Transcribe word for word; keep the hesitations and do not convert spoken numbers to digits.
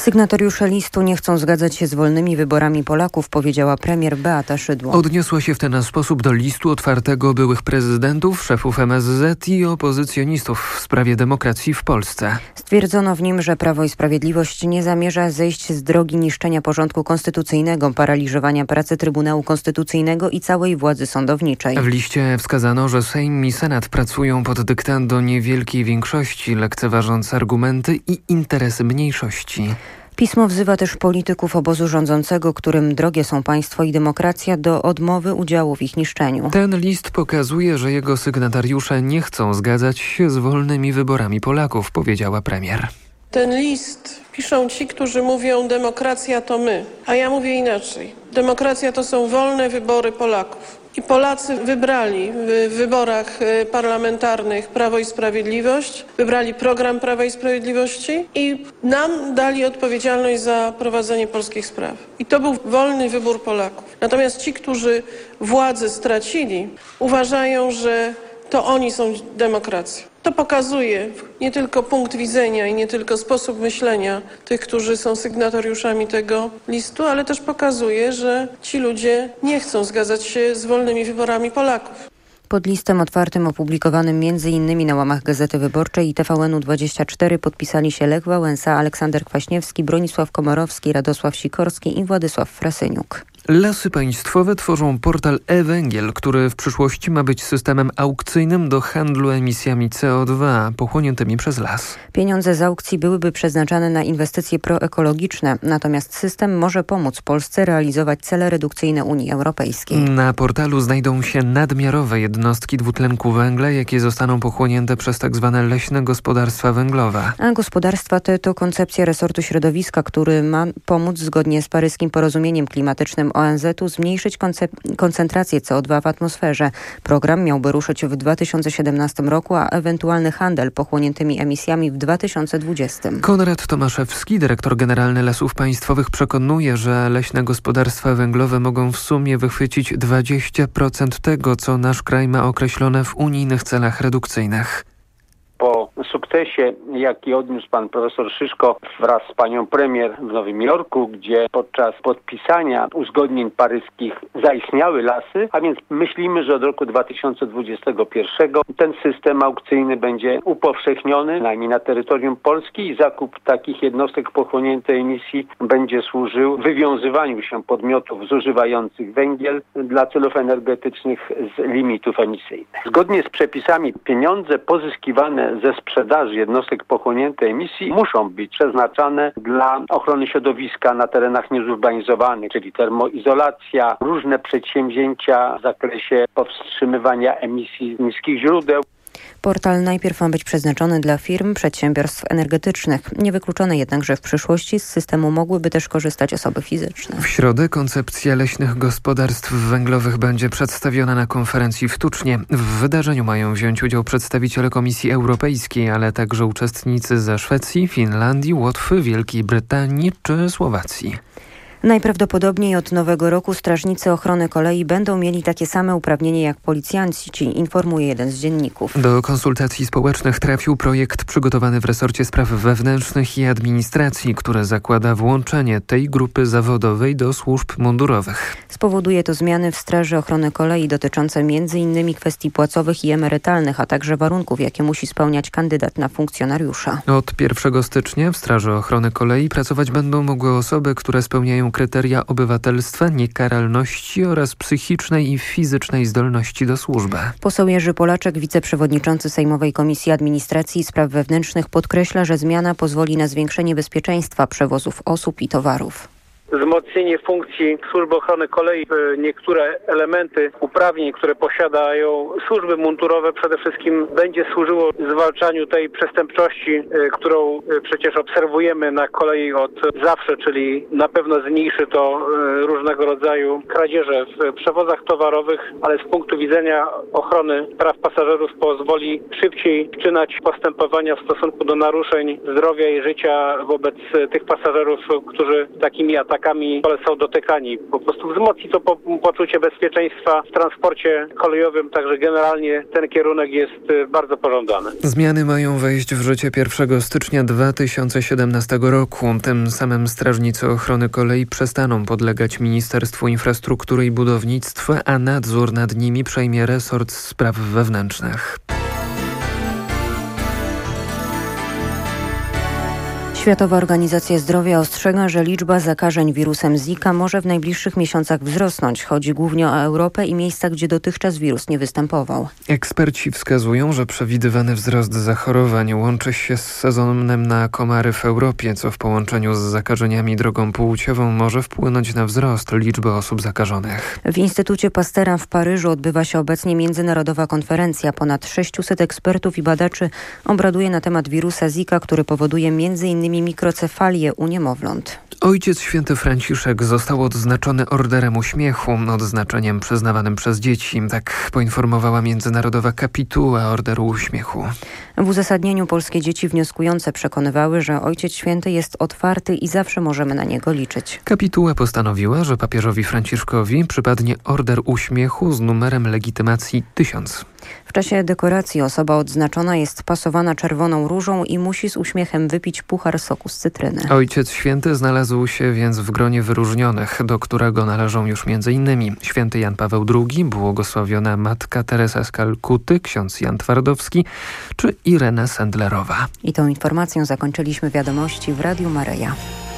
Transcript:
Sygnatariusze listu nie chcą zgadzać się z wolnymi wyborami Polaków, powiedziała premier Beata Szydło. Odniosła się w ten sposób do listu otwartego byłych prezydentów, szefów M S Z i opozycjonistów w sprawie demokracji w Polsce. Stwierdzono w nim, że Prawo i Sprawiedliwość nie zamierza zejść z drogi niszczenia porządku konstytucyjnego, paraliżowania pracy Trybunału Konstytucyjnego i całej władzy sądowniczej. W liście wskazano, że Sejm i Senat pracują pod dyktando niewielkiej większości, lekceważąc argumenty i interesy mniejszości. Pismo wzywa też polityków obozu rządzącego, którym drogie są państwo i demokracja, do odmowy udziału w ich niszczeniu. Ten list pokazuje, że jego sygnatariusze nie chcą zgadzać się z wolnymi wyborami Polaków, powiedziała premier. Ten list piszą ci, którzy mówią: demokracja to my, a ja mówię inaczej. Demokracja to są wolne wybory Polaków. I Polacy wybrali w wyborach parlamentarnych Prawo i Sprawiedliwość, wybrali program Prawa i Sprawiedliwości i nam dali odpowiedzialność za prowadzenie polskich spraw. I to był wolny wybór Polaków. Natomiast ci, którzy władzę stracili, uważają, że to oni są demokracją. To pokazuje nie tylko punkt widzenia i nie tylko sposób myślenia tych, którzy są sygnatariuszami tego listu, ale też pokazuje, że ci ludzie nie chcą zgadzać się z wolnymi wyborami Polaków. Pod listem otwartym opublikowanym między innymi na łamach Gazety Wyborczej i T V N dwadzieścia cztery podpisali się Lech Wałęsa, Aleksander Kwaśniewski, Bronisław Komorowski, Radosław Sikorski i Władysław Frasyniuk. Lasy Państwowe tworzą portal e-Węgiel, który w przyszłości ma być systemem aukcyjnym do handlu emisjami C O dwa pochłoniętymi przez las. Pieniądze z aukcji byłyby przeznaczane na inwestycje proekologiczne, natomiast system może pomóc Polsce realizować cele redukcyjne Unii Europejskiej. Na portalu znajdą się nadmiarowe jednostki dwutlenku węgla, jakie zostaną pochłonięte przez tzw. leśne gospodarstwa węglowe. A gospodarstwa te to koncepcja resortu środowiska, który ma pomóc zgodnie z paryskim porozumieniem klimatycznym O N Z u zmniejszyć koncep- koncentrację C O dwa w atmosferze. Program miałby ruszyć w dwa tysiące siedemnastym roku, a ewentualny handel pochłoniętymi emisjami w dwa tysiące dwudziestym. Konrad Tomaszewski, dyrektor generalny Lasów Państwowych, przekonuje, że leśne gospodarstwa węglowe mogą w sumie wychwycić dwadzieścia procent tego, co nasz kraj ma określone w unijnych celach redukcyjnych. Po sukcesie, jaki odniósł pan profesor Szyszko wraz z panią premier w Nowym Jorku, gdzie podczas podpisania uzgodnień paryskich zaistniały lasy, a więc myślimy, że od roku dwa tysiące dwudziestego pierwszego ten system aukcyjny będzie upowszechniony, najmniej na terytorium Polski, i zakup takich jednostek pochłoniętej emisji będzie służył wywiązywaniu się podmiotów zużywających węgiel dla celów energetycznych z limitów emisyjnych. Zgodnie z przepisami pieniądze pozyskiwane ze sprzedaży jednostek pochłoniętej emisji muszą być przeznaczane dla ochrony środowiska na terenach niezurbanizowanych, czyli termoizolacja, różne przedsięwzięcia w zakresie powstrzymywania emisji z niskich źródeł. Portal najpierw ma być przeznaczony dla firm, przedsiębiorstw energetycznych. Niewykluczone jednak, że w przyszłości z systemu mogłyby też korzystać osoby fizyczne. W środę koncepcja leśnych gospodarstw węglowych będzie przedstawiona na konferencji w Tucznie. W wydarzeniu mają wziąć udział przedstawiciele Komisji Europejskiej, ale także uczestnicy ze Szwecji, Finlandii, Łotwy, Wielkiej Brytanii czy Słowacji. Najprawdopodobniej od nowego roku strażnicy ochrony kolei będą mieli takie same uprawnienia jak policjanci, informuje jeden z dzienników. Do konsultacji społecznych trafił projekt przygotowany w resorcie spraw wewnętrznych i administracji, który zakłada włączenie tej grupy zawodowej do służb mundurowych. Spowoduje to zmiany w Straży Ochrony Kolei dotyczące między innymi kwestii płacowych i emerytalnych, a także warunków, jakie musi spełniać kandydat na funkcjonariusza. Od pierwszego stycznia w Straży Ochrony Kolei pracować będą mogły osoby, które spełniają kryteria obywatelstwa, niekaralności oraz psychicznej i fizycznej zdolności do służby. Poseł Jerzy Polaczek, wiceprzewodniczący Sejmowej Komisji Administracji i Spraw Wewnętrznych, podkreśla, że zmiana pozwoli na zwiększenie bezpieczeństwa przewozów osób i towarów. Wzmocnienie funkcji Służby Ochrony Kolei, niektóre elementy uprawnień, które posiadają służby mundurowe, przede wszystkim będzie służyło zwalczaniu tej przestępczości, którą przecież obserwujemy na kolei od zawsze, czyli na pewno zmniejszy to różnego rodzaju kradzieże w przewozach towarowych, ale z punktu widzenia ochrony praw pasażerów pozwoli szybciej wszczynać postępowania w stosunku do naruszeń zdrowia i życia wobec tych pasażerów, którzy takimi atakami Polakami są dotykani. Po prostu wzmocni to po, poczucie bezpieczeństwa w transporcie kolejowym, także generalnie ten kierunek jest bardzo pożądany. Zmiany mają wejść w życie pierwszego stycznia dwa tysiące siedemnastego roku. Tym samym strażnicy ochrony kolei przestaną podlegać Ministerstwu Infrastruktury i Budownictwa, a nadzór nad nimi przejmie resort spraw wewnętrznych. Światowa Organizacja Zdrowia ostrzega, że liczba zakażeń wirusem Zika może w najbliższych miesiącach wzrosnąć. Chodzi głównie o Europę i miejsca, gdzie dotychczas wirus nie występował. Eksperci wskazują, że przewidywany wzrost zachorowań łączy się z sezonem na komary w Europie, co w połączeniu z zakażeniami drogą płciową może wpłynąć na wzrost liczby osób zakażonych. W Instytucie Pastera w Paryżu odbywa się obecnie międzynarodowa konferencja. Ponad sześciuset ekspertów i badaczy obraduje na temat wirusa Zika, który powoduje między innymi mikrocefalię u niemowląt. Ojciec święty Franciszek został odznaczony Orderem Uśmiechu, odznaczeniem przyznawanym przez dzieci. Tak poinformowała Międzynarodowa Kapituła Orderu Uśmiechu. W uzasadnieniu polskie dzieci wnioskujące przekonywały, że Ojciec Święty jest otwarty i zawsze możemy na niego liczyć. Kapituła postanowiła, że papieżowi Franciszkowi przypadnie Order Uśmiechu z numerem legitymacji tysiąc. W czasie dekoracji osoba odznaczona jest pasowana czerwoną różą i musi z uśmiechem wypić puchar soku z cytryny. Ojciec Święty znalazł się więc w gronie wyróżnionych, do którego należą już m.in. święty Jan Paweł drugi, błogosławiona Matka Teresa z Kalkuty, ksiądz Jan Twardowski czy Irena Sendlerowa. I tą informacją zakończyliśmy wiadomości w Radiu Maryja.